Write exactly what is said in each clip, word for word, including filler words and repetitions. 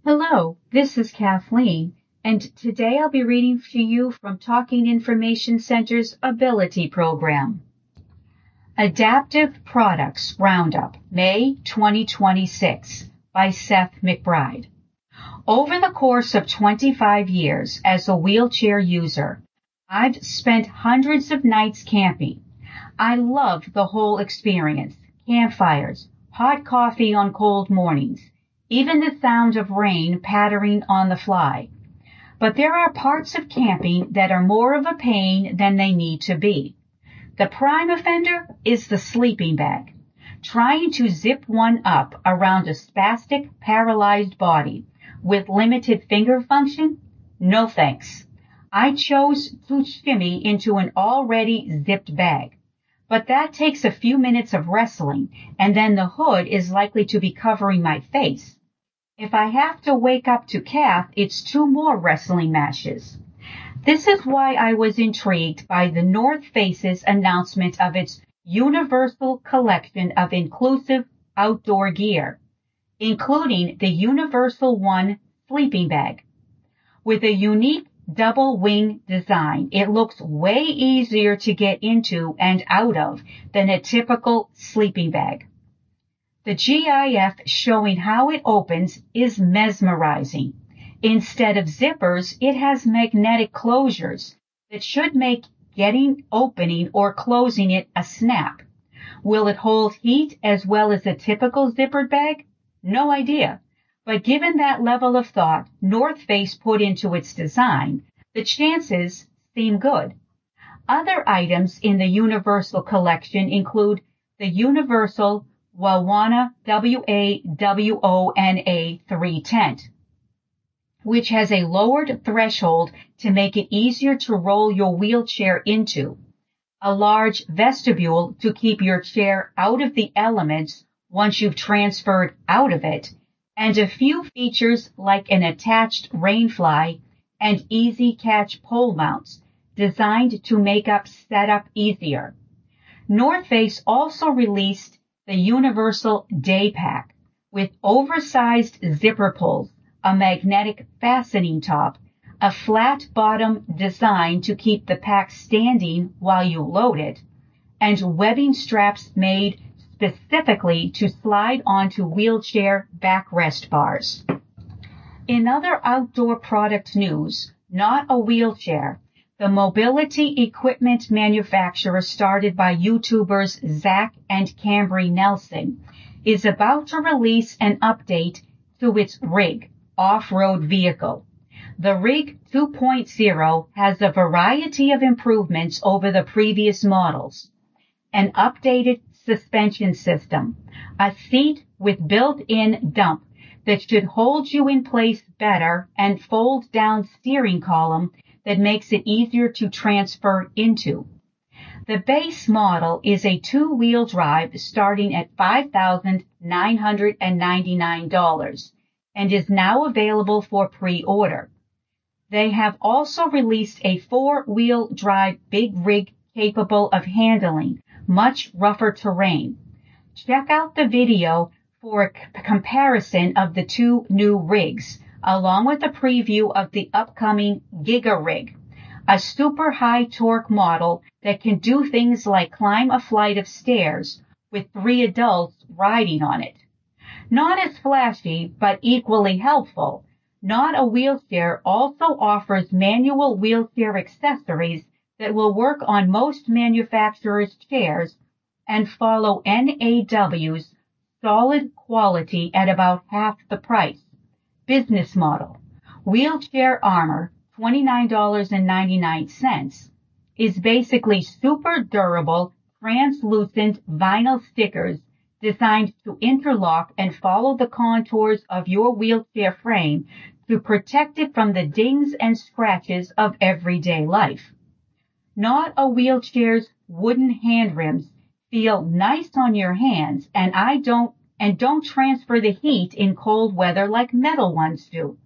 Hello, this is Kathleen, and today I'll be reading to you from Talking Information Center's Ability Program. Adaptive Products Roundup, May twenty twenty-six, by Seth McBride. Over the course of twenty-five years as a wheelchair user, I've spent hundreds of nights camping. I loved the whole experience, campfires, hot coffee on cold mornings, even the sound of rain pattering on the fly. But there are parts of camping that are more of a pain than they need to be. The prime offender is the sleeping bag. Trying to zip one up around a spastic, paralyzed body with limited finger function? No thanks. I chose to shimmy into an already zipped bag. But that takes a few minutes of wrestling, and then the hood is likely to be covering my face. If I have to wake up to Kath, it's two more wrestling matches. This is why I was intrigued by the North Face's announcement of its universal collection of inclusive outdoor gear, including the Universal One sleeping bag. With a unique double wing design, it looks way easier to get into and out of than a typical sleeping bag. The G I F showing how it opens is mesmerizing. Instead of zippers, it has magnetic closures that should make getting opening or closing it a snap. Will it hold heat as well as a typical zippered bag? No idea. But given that level of thought North Face put into its design, the chances seem good. Other items in the Universal collection include the Universal Wawana W A W O N A three tent, which has a lowered threshold to make it easier to roll your wheelchair into, a large vestibule to keep your chair out of the elements once you've transferred out of it, and a few features like an attached rainfly and easy catch pole mounts designed to make up setup easier. North Face also released the Universal Day Pack with oversized zipper pulls, a magnetic fastening top, a flat bottom designed to keep the pack standing while you load it, and webbing straps made specifically to slide onto wheelchair backrest bars. In other outdoor product news, not a wheelchair, the mobility equipment manufacturer started by YouTubers Zach and Cambry Nelson is about to release an update to its Rig off-road vehicle. The Rig two point oh has a variety of improvements over the previous models. An updated suspension system, a seat with built-in dump that should hold you in place better, and fold-down steering column that makes it easier to transfer into. The base model is a two-wheel drive starting at five thousand nine hundred ninety-nine dollars and is now available for pre-order. They have also released a four-wheel drive big rig capable of handling much rougher terrain. Check out the video for a c- comparison of the two new rigs, along with a preview of the upcoming Giga Rig, a super high torque model that can do things like climb a flight of stairs with three adults riding on it. Not as flashy, but equally helpful, Not a Wheelchair also offers manual wheelchair accessories that will work on most manufacturers' chairs and follow N A W's solid quality at about half the price. Business model. Wheelchair Armor, twenty-nine ninety-nine, is basically super durable, translucent vinyl stickers designed to interlock and follow the contours of your wheelchair frame to protect it from the dings and scratches of everyday life. Not a Wheelchair's wooden hand rims feel nice on your hands and I don't and don't transfer the heat in cold weather like metal ones do.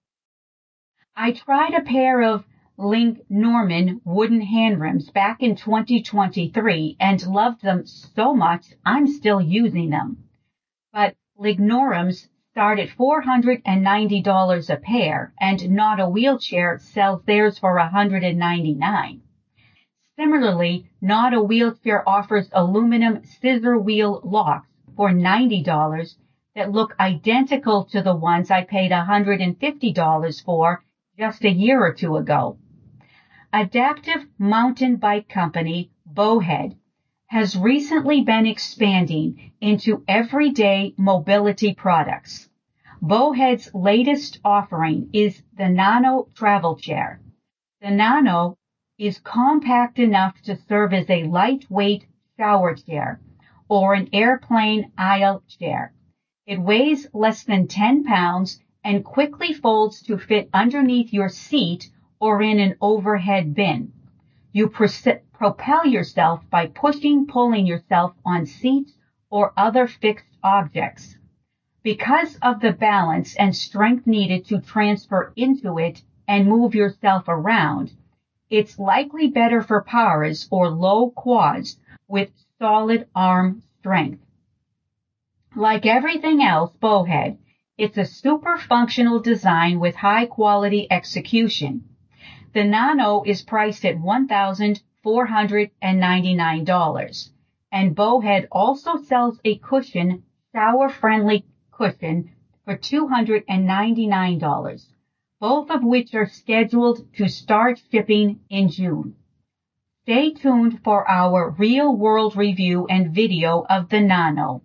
I tried a pair of Link Norman wooden hand rims back in twenty twenty-three and loved them so much I'm still using them. But Lignorum's start at four hundred ninety dollars a pair, and Not a Wheelchair sells theirs for one hundred ninety-nine dollars. Similarly, Not a Wheelchair offers aluminum scissor wheel locks for ninety dollars that look identical to the ones I paid one hundred fifty dollars for just a year or two ago. Adaptive mountain bike company Bowhead has recently been expanding into everyday mobility products. Bowhead's latest offering is the Nano Travel Chair. The Nano is compact enough to serve as a lightweight shower chair or an airplane aisle chair. It weighs less than ten pounds and quickly folds to fit underneath your seat or in an overhead bin. You pres- propel yourself by pushing, pulling yourself on seats or other fixed objects. Because of the balance and strength needed to transfer into it and move yourself around, it's likely better for powers or low quads with solid arm strength. Like everything else Bowhead, it's a super functional design with high quality execution. The Nano is priced at one thousand four hundred ninety-nine dollars, and Bowhead also sells a cushion, shower-friendly cushion, for two hundred ninety-nine dollars, both of which are scheduled to start shipping in June. Stay tuned for our real-world review and video of the Nano.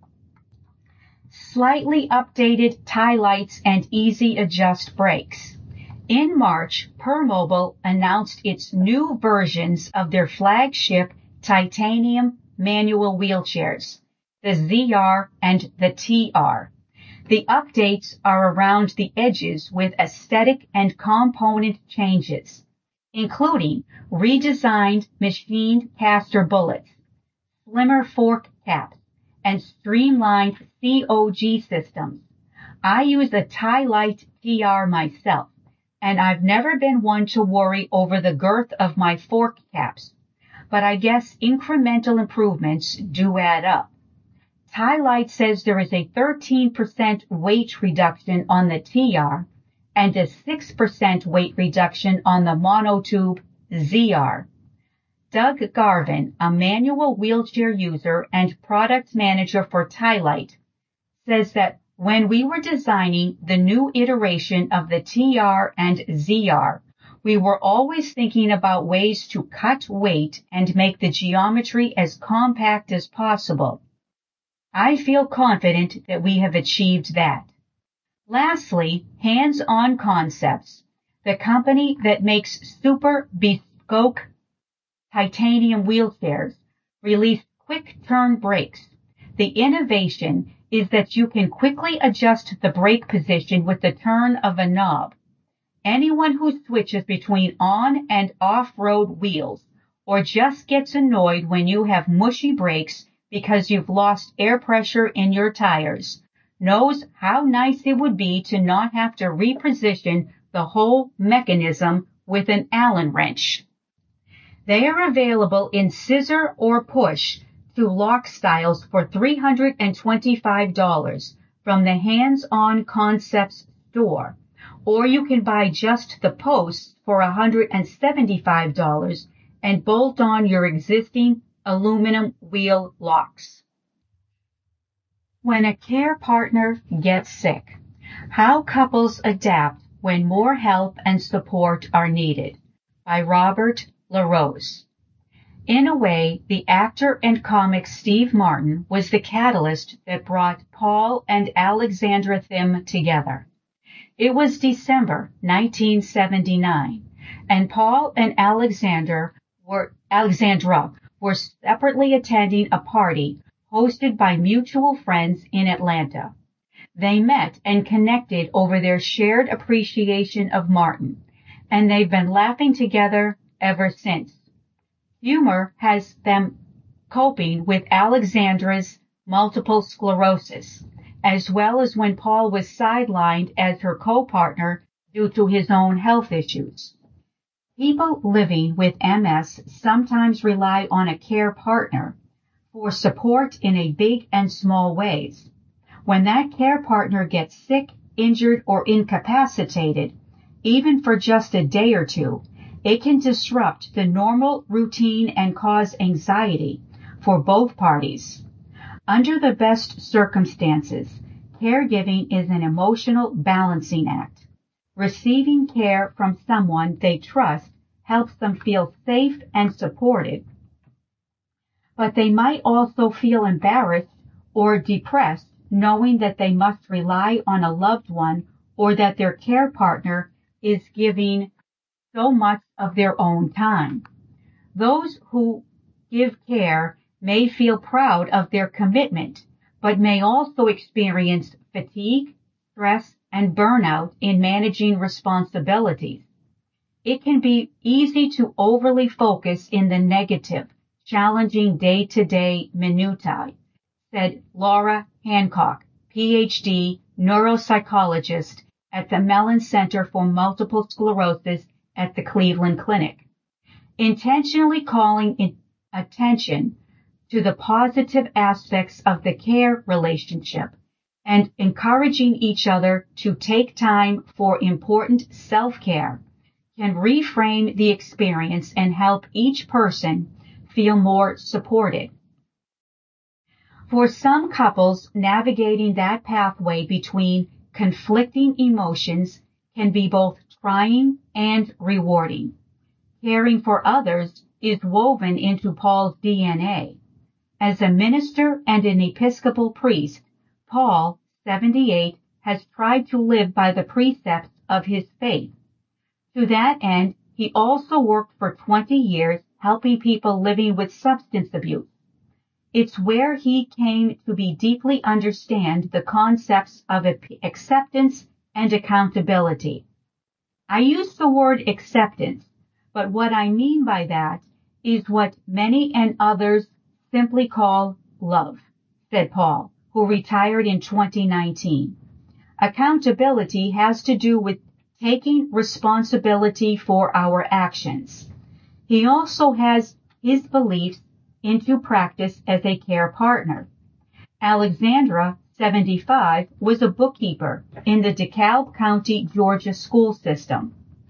Slightly updated tie lights and easy adjust brakes. In March, Permobil announced its new versions of their flagship titanium manual wheelchairs, the Z R and the T R. The updates are around the edges with aesthetic and component changes, including redesigned machined caster bullets, slimmer fork caps, and streamlined C O G systems. I use a Tie-Lite T R myself, and I've never been one to worry over the girth of my fork caps, but I guess incremental improvements do add up. Tie-Lite says there is a thirteen percent weight reduction on the T R and a six percent weight reduction on the monotube Z R. Doug Garvin, a manual wheelchair user and product manager for Tie-Lite, says that when we were designing the new iteration of the T R and Z R, we were always thinking about ways to cut weight and make the geometry as compact as possible. I feel confident that we have achieved that. Lastly, Hands-On Concepts, the company that makes super bespoke titanium wheelchairs, released quick turn brakes. The innovation is that you can quickly adjust the brake position with the turn of a knob. Anyone who switches between on and off-road wheels or just gets annoyed when you have mushy brakes because you've lost air pressure in your tires knows how nice it would be to not have to reposition the whole mechanism with an Allen wrench. They are available in scissor or push to lock styles for three hundred twenty-five dollars from the Hands-On Concepts store, or you can buy just the posts for one hundred seventy-five dollars and bolt on your existing aluminum wheel locks. When a care partner gets sick, how couples adapt when more help and support are needed, by Robert LaRose. In a way, the actor and comic Steve Martin was the catalyst that brought Paul and Alexandra Thym together. It was December nineteen seventy-nine, and Paul and Alexander were, Alexandra were separately attending a party hosted by mutual friends in Atlanta. They met and connected over their shared appreciation of Martin, and they've been laughing together ever since. Humor has them coping with Alexandra's multiple sclerosis, as well as when Paul was sidelined as her co-partner due to his own health issues. People living with M S sometimes rely on a care partner for support in a big and small ways. When that care partner gets sick, injured, or incapacitated, even for just a day or two, it can disrupt the normal routine and cause anxiety for both parties. Under the best circumstances, caregiving is an emotional balancing act. Receiving care from someone they trust helps them feel safe and supported. But they might also feel embarrassed or depressed knowing that they must rely on a loved one or that their care partner is giving so much of their own time. Those who give care may feel proud of their commitment, but may also experience fatigue, stress, and burnout in managing responsibilities. It can be easy to overly focus in the negative, challenging day-to-day minutiae, said Laura Hancock, P H D neuropsychologist at the Mellon Center for Multiple Sclerosis at the Cleveland Clinic. Intentionally calling in attention to the positive aspects of the care relationship and encouraging each other to take time for important self-care can reframe the experience and help each person feel more supported. For some couples, navigating that pathway between conflicting emotions can be both trying and rewarding. Caring for others is woven into Paul's D N A. As a minister and an Episcopal priest, Paul, seventy-eight, has tried to live by the precepts of his faith. To that end, he also worked for twenty years helping people living with substance abuse. It's where he came to be deeply understand the concepts of acceptance and accountability. I use the word acceptance, but what I mean by that is what many and others simply call love, said Paul, who retired in twenty nineteen. Accountability has to do with taking responsibility for our actions. He also has his beliefs into practice as a care partner. Alexandra, seventy-five, was a bookkeeper in the DeKalb County, Georgia school system.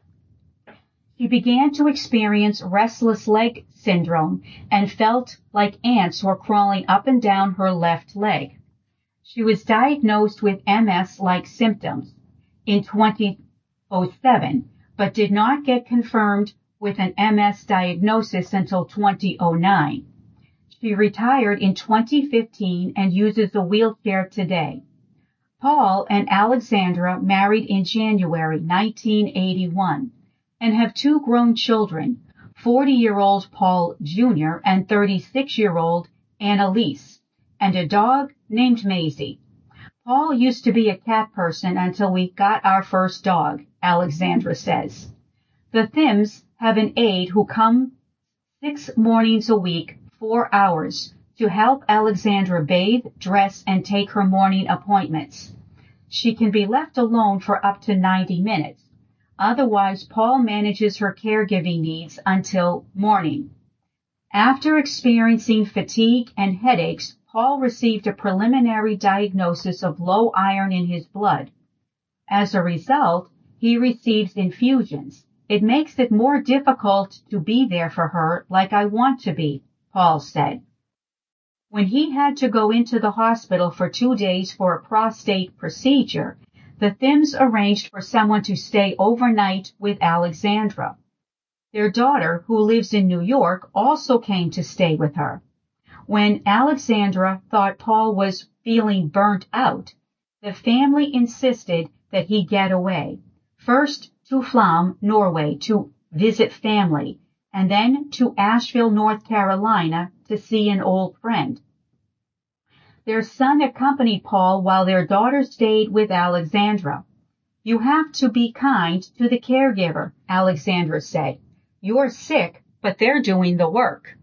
She began to experience restless leg syndrome and felt like ants were crawling up and down her left leg. She was diagnosed with M S-like symptoms in twenty oh seven, but did not get confirmed with an M S diagnosis until twenty oh nine. She retired in twenty fifteen and uses a wheelchair today. Paul and Alexandra married in January nineteen eighty-one and have two grown children, forty-year-old Paul Junior and thirty-six-year-old Annalise, and a dog named Maisie. Paul used to be a cat person until we got our first dog, Alexandra says. The Thims have an aide who comes six mornings a week, four hours, to help Alexandra bathe, dress, and take her morning appointments. She can be left alone for up to ninety minutes. Otherwise, Paul manages her caregiving needs until morning. After experiencing fatigue and headaches, Paul received a preliminary diagnosis of low iron in his blood. As a result, he receives infusions. It makes it more difficult to be there for her like I want to be, Paul said. When he had to go into the hospital for two days for a prostate procedure, the Thims arranged for someone to stay overnight with Alexandra. Their daughter, who lives in New York, also came to stay with her. When Alexandra thought Paul was feeling burnt out, the family insisted that he get away, first to Flom, Norway, to visit family, and then to Asheville, North Carolina, to see an old friend. Their son accompanied Paul while their daughter stayed with Alexandra. You have to be kind to the caregiver, Alexandra said. You're sick, but they're doing the work.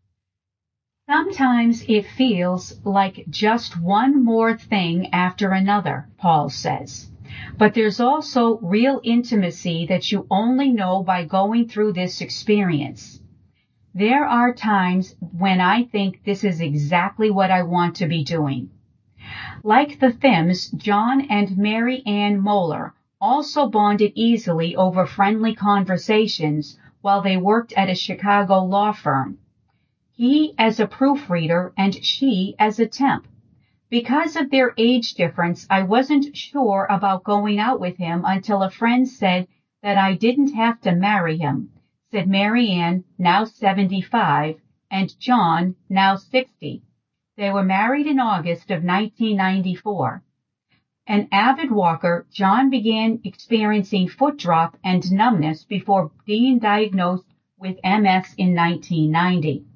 Sometimes it feels like just one more thing after another, Paul says. But there's also real intimacy that you only know by going through this experience. There are times when I think this is exactly what I want to be doing. Like the Thims, John and Mary Ann Moeller also bonded easily over friendly conversations while they worked at a Chicago law firm. He as a proofreader and she as a temp. Because of their age difference, I wasn't sure about going out with him until a friend said that I didn't have to marry him, said Mary Ann, now seventy-five, and John, now sixty. They were married in August of nineteen ninety-four. An avid walker, John began experiencing foot drop and numbness before being diagnosed with M S in nineteen ninety.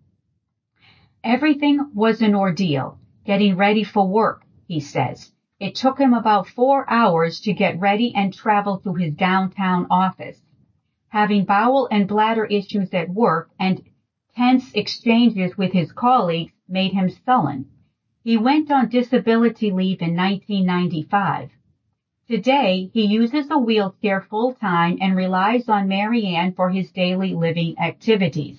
Everything was an ordeal, getting ready for work, he says. It took him about four hours to get ready and travel to his downtown office. Having bowel and bladder issues at work and tense exchanges with his colleagues made him sullen. He went on disability leave in nineteen ninety-five. Today, he uses a wheelchair full-time and relies on Mary Ann for his daily living activities.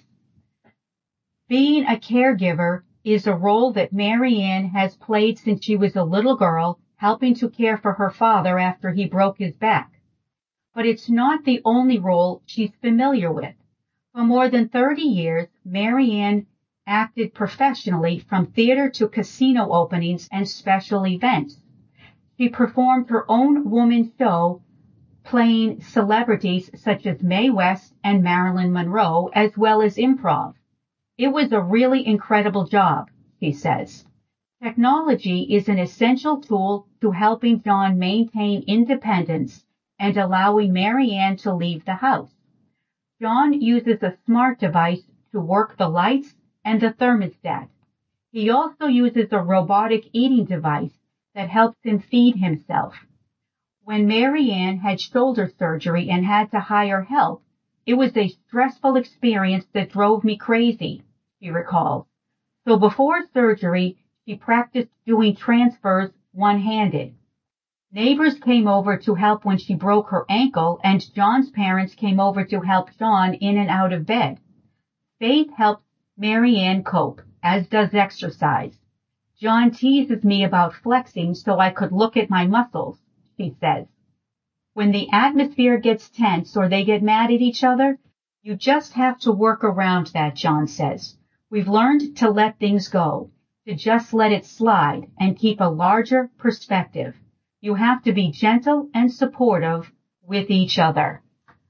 Being a caregiver is a role that Mary Ann has played since she was a little girl, helping to care for her father after he broke his back. But it's not the only role she's familiar with. For more than thirty years, Mary Ann acted professionally from theater to casino openings and special events. She performed her own woman show, playing celebrities such as Mae West and Marilyn Monroe, as well as improv. It was a really incredible job, he says. Technology is an essential tool to helping John maintain independence and allowing Mary Ann to leave the house. John uses a smart device to work the lights and the thermostat. He also uses a robotic eating device that helps him feed himself. When Mary Ann had shoulder surgery and had to hire help, it was a stressful experience that drove me crazy, he recalls. So before surgery, she practiced doing transfers one-handed. Neighbors came over to help when she broke her ankle, and John's parents came over to help John in and out of bed. Faith helps Mary Ann cope, as does exercise. John teases me about flexing so I could look at my muscles, she says. When the atmosphere gets tense or they get mad at each other, you just have to work around that, John says. We've learned to let things go, to just let it slide and keep a larger perspective. You have to be gentle and supportive with each other.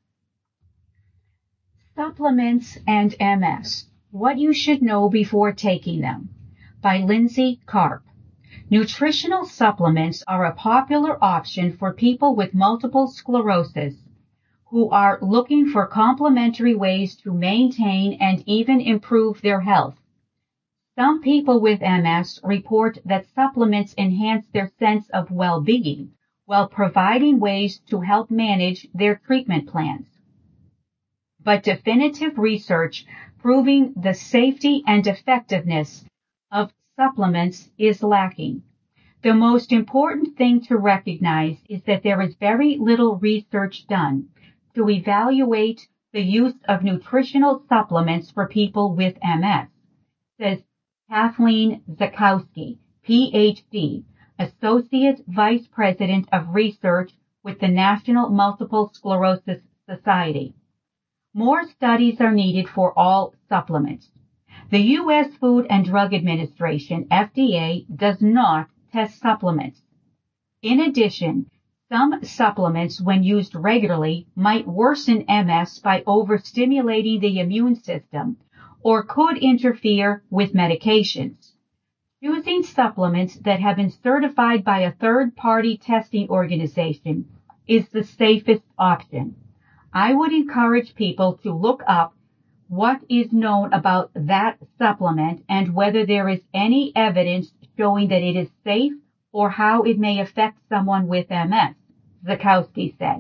Supplements and M S. What you should know before taking them. By Lindsay Karp. Nutritional supplements are a popular option for people with multiple sclerosis who are looking for complementary ways to maintain and even improve their health. Some people with M S report that supplements enhance their sense of well-being while providing ways to help manage their treatment plans. But definitive research proving the safety and effectiveness of supplements is lacking. The most important thing to recognize is that there is very little research done to evaluate the use of nutritional supplements for people with M S, says Kathleen Zakowski, P H D, Associate Vice President of Research with the National Multiple Sclerosis Society. More studies are needed for all supplements. The U S Food and Drug Administration, F D A, does not test supplements. In addition, some supplements, when used regularly, might worsen M S by overstimulating the immune system or could interfere with medications. Choosing supplements that have been certified by a third-party testing organization is the safest option. I would encourage people to look up what is known about that supplement and whether there is any evidence showing that it is safe or how it may affect someone with M S, Zakowski said.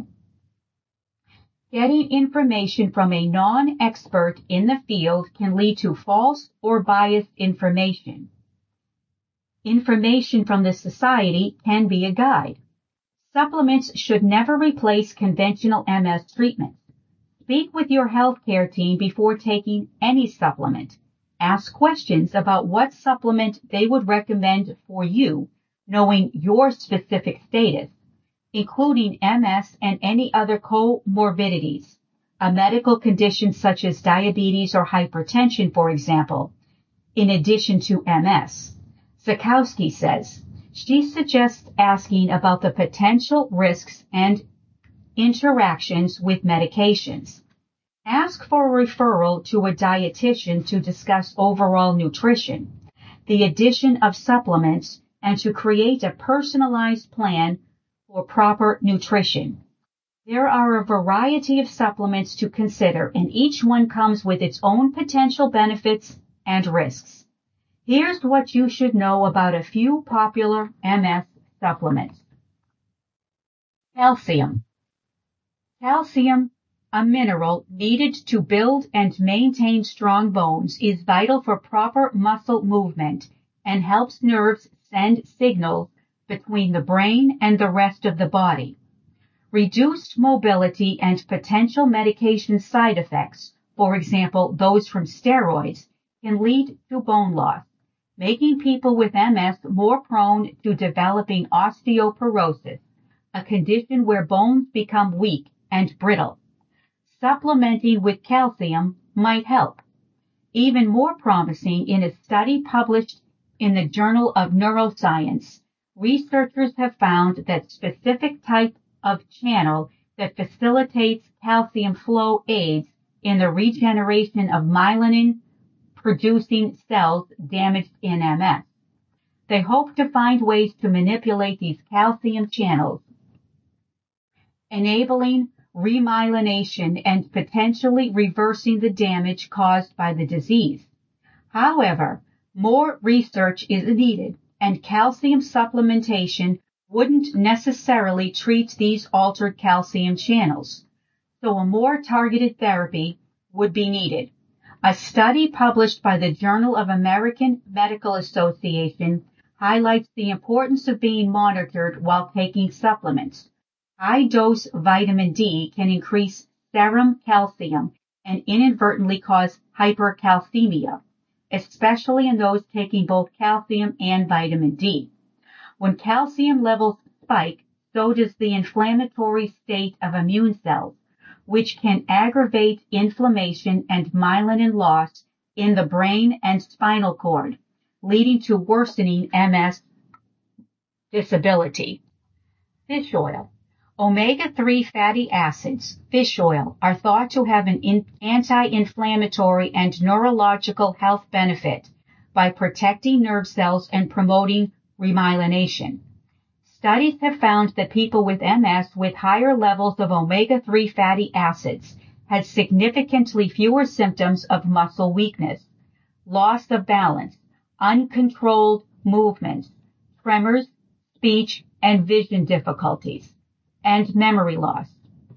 Getting information from a non-expert in the field can lead to false or biased information. Information from the society can be a guide. Supplements should never replace conventional M S treatments. Speak with your healthcare team before taking any supplement. Ask questions about what supplement they would recommend for you knowing your specific status, including M S and any other comorbidities, a medical condition such as diabetes or hypertension, for example, in addition to M S. Zakowski says, she suggests asking about the potential risks and interactions with medications. Ask for a referral to a dietitian to discuss overall nutrition, the addition of supplements, and to create a personalized plan for proper nutrition. There are a variety of supplements to consider, and each one comes with its own potential benefits and risks. Here's what you should know about a few popular M S supplements. Calcium. Calcium, a mineral needed to build and maintain strong bones, is vital for proper muscle movement and helps nerves send signals between the brain and the rest of the body. Reduced mobility and potential medication side effects, for example, those from steroids, can lead to bone loss, making people with M S more prone to developing osteoporosis, a condition where bones become weak and brittle. Supplementing with calcium might help. Even more promising, in a study published in the Journal of Neuroscience, researchers have found that specific type of channel that facilitates calcium flow aids in the regeneration of myelin-producing cells damaged in M S. They hope to find ways to manipulate these calcium channels, enabling remyelination and potentially reversing the damage caused by the disease. However, more research is needed, and calcium supplementation wouldn't necessarily treat these altered calcium channels, so a more targeted therapy would be needed. A study published by the Journal of American Medical Association highlights the importance of being monitored while taking supplements. High-dose vitamin D can increase serum calcium and inadvertently cause hypercalcemia, especially in those taking both calcium and vitamin D. When calcium levels spike, so does the inflammatory state of immune cells, which can aggravate inflammation and myelin loss in the brain and spinal cord, leading to worsening M S disability. Fish oil. Omega three fatty acids, fish oil, are thought to have an anti-inflammatory and neurological health benefit by protecting nerve cells and promoting remyelination. Studies have found that people with M S with higher levels of omega three fatty acids had significantly fewer symptoms of muscle weakness, loss of balance, uncontrolled movements, tremors, speech and vision difficulties, and memory loss.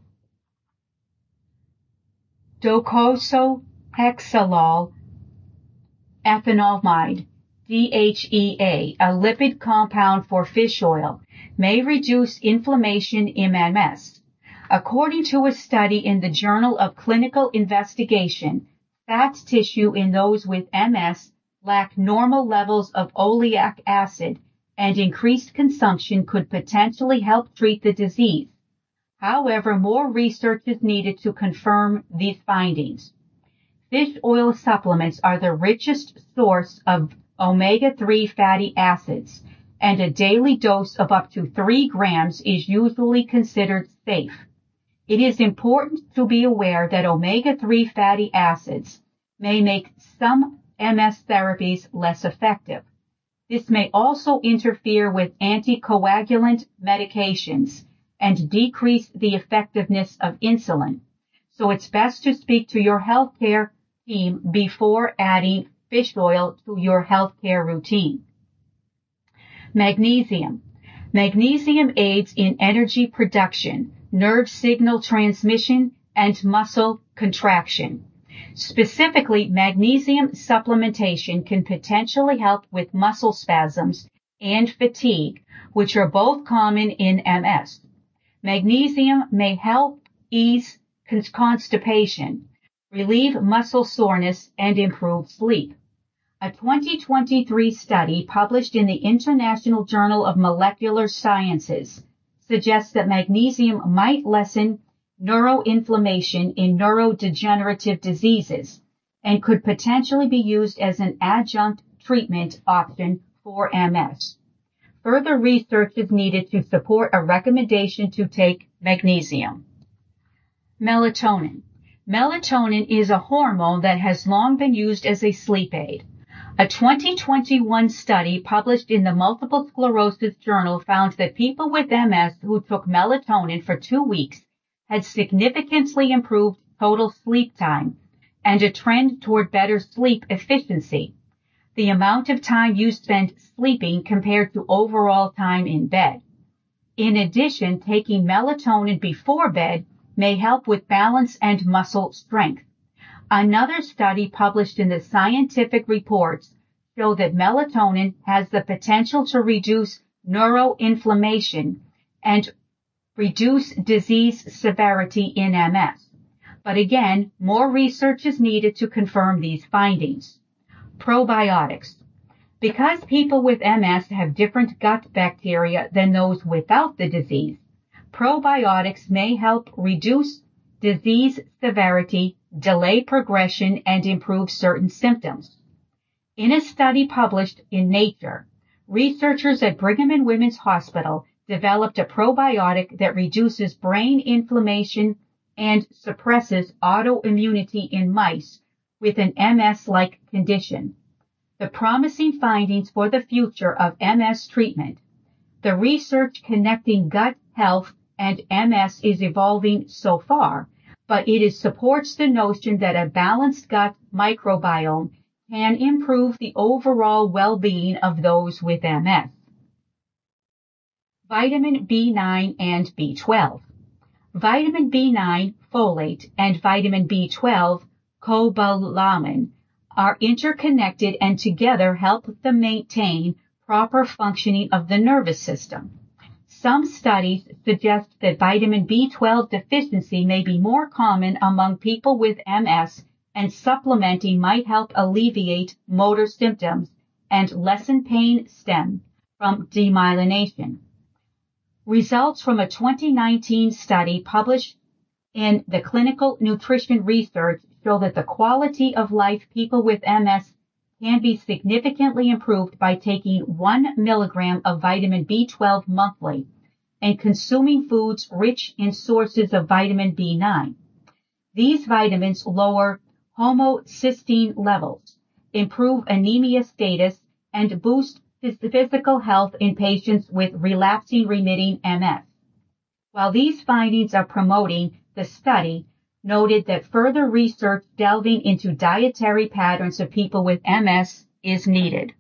Docosahexaenol ethanolamide, D H E A, a lipid compound for fish oil, may reduce inflammation in M S. According to a study in the Journal of Clinical Investigation, fat tissue in those with M S lack normal levels of oleic acid, and increased consumption could potentially help treat the disease. However, more research is needed to confirm these findings. Fish oil supplements are the richest source of omega three fatty acids, and a daily dose of up to three grams is usually considered safe. It is important to be aware that omega three fatty acids may make some M S therapies less effective. This may also interfere with anticoagulant medications and decrease the effectiveness of insulin. So it's best to speak to your healthcare team before adding fish oil to your healthcare routine. Magnesium. Magnesium aids in energy production, nerve signal transmission, and muscle contraction. Specifically, magnesium supplementation can potentially help with muscle spasms and fatigue, which are both common in M S. Magnesium may help ease constipation, relieve muscle soreness, and improve sleep. A twenty twenty-three study published in the International Journal of Molecular Sciences suggests that magnesium might lessen neuroinflammation in neurodegenerative diseases and could potentially be used as an adjunct treatment option for M S. Further research is needed to support a recommendation to take magnesium. Melatonin. Melatonin is a hormone that has long been used as a sleep aid. A twenty twenty-one study published in the Multiple Sclerosis Journal found that people with M S who took melatonin for two weeks had significantly improved total sleep time and a trend toward better sleep efficiency. The amount of time you spend sleeping compared to overall time in bed. In addition, taking melatonin before bed may help with balance and muscle strength. Another study published in the Scientific Reports showed that melatonin has the potential to reduce neuroinflammation and reduce disease severity in M S. But again, more research is needed to confirm these findings. Probiotics. Because people with M S have different gut bacteria than those without the disease, probiotics may help reduce disease severity, delay progression, and improve certain symptoms. In a study published in Nature, researchers at Brigham and Women's Hospital developed a probiotic that reduces brain inflammation and suppresses autoimmunity in mice with an M S-like condition. The promising findings for the future of M S treatment. The research connecting gut health and M S is evolving so far, but it is, supports the notion that a balanced gut microbiome can improve the overall well-being of those with M S. Vitamin B nine and B twelve. Vitamin B nine, folate, and vitamin B twelve, cobalamin, are interconnected and together help to maintain proper functioning of the nervous system. Some studies suggest that vitamin B twelve deficiency may be more common among people with M S, and supplementing might help alleviate motor symptoms and lessen pain stem from demyelination. Results from a twenty nineteen study published in the Clinical Nutrition Research show that the quality of life people with M S can be significantly improved by taking one milligram of vitamin B twelve monthly and consuming foods rich in sources of vitamin B nine. These vitamins lower homocysteine levels, improve anemia status, and boost physical health in patients with relapsing remitting M S. While these findings are promoting the study, noted that further research delving into dietary patterns of people with M S is needed.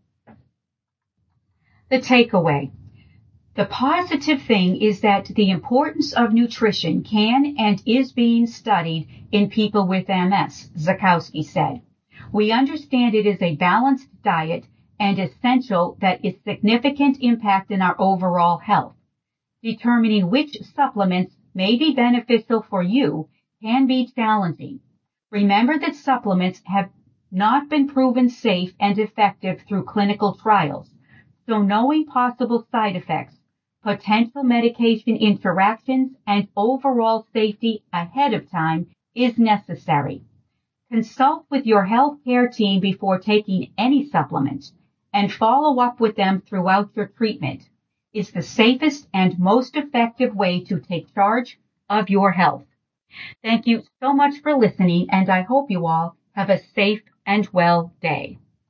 The takeaway. The positive thing is that the importance of nutrition can and is being studied in people with M S, Zakowski said. We understand it is a balanced diet and essential that its significant impact in our overall health. Determining which supplements may be beneficial for you can be challenging. Remember that supplements have not been proven safe and effective through clinical trials, so knowing possible side effects, potential medication interactions, and overall safety ahead of time is necessary. Consult with your healthcare team before taking any supplements and follow up with them throughout your treatment. Is the safest and most effective way to take charge of your health. Thank you so much for listening, and I hope you all have a safe and well day.